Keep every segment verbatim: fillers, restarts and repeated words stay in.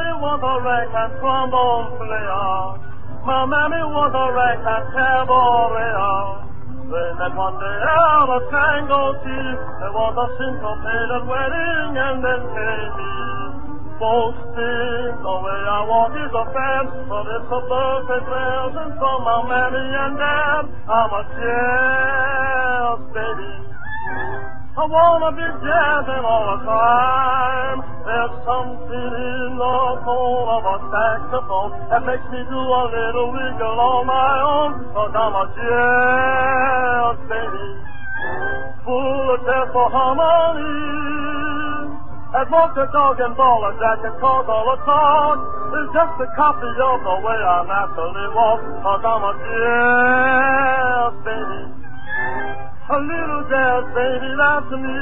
daddy was a ragtime trombone player. My mammy was a ragtime cabaret. They met one day at a tango tea. There was a syncopated wedding, and then came me. Folks think the way I walk is a fad, but it's a birthday present from my mammy and dad. I'm a jazz baby. I wanna be jazzing all the time. There's something in the tone of a saxophone that makes me do a little wiggle on my own, 'cause I'm a jazz baby, full of death for harmony. As most a dog and ball a jacket cause all the talk is just a copy of the way I naturally walk, 'cause I'm a jazz baby. A little jazz baby, that's me.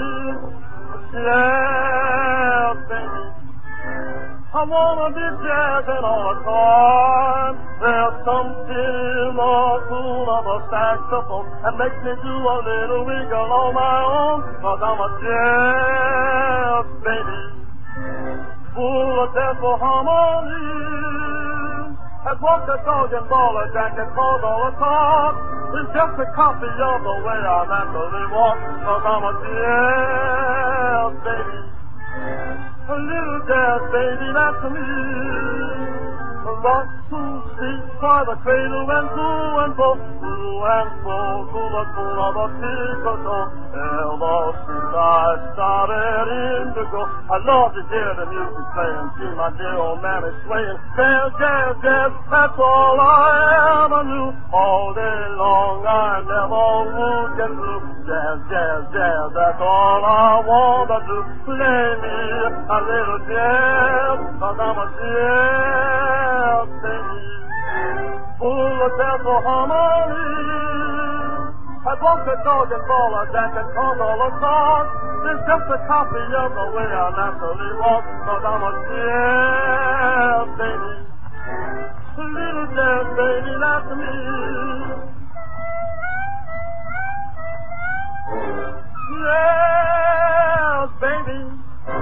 Jazz baby. I wanna be jazzing all the time. There's something in the tune of a saxophone that makes me do a little wiggle on my own, 'cause I'm a jazz baby, full of death for harmony. As walk the dog and ball a jacket cause all the talk is just a copy of the way I naturally walk, 'cause I'm a jazz baby. A little jazz baby, that's me. Rock to sleep by the cradle and to and fro, to and fro, to the tune of a piccolo. Elbow street I started indigo. I love to hear the music playing, see my dear old mammy swaying. Jazz, jazz, jazz, that's all I ever knew. All day long I never would get through. Jazz, jazz, jazz, that's all I want to do. Play me a little jazz, 'cause I'm a jazz baby, full of death for harmony. I walk the dog and ball a jacket cause all the talk is just a copy of the way I naturally walk, 'cause I'm a jazz baby, a little jazz baby, that's me.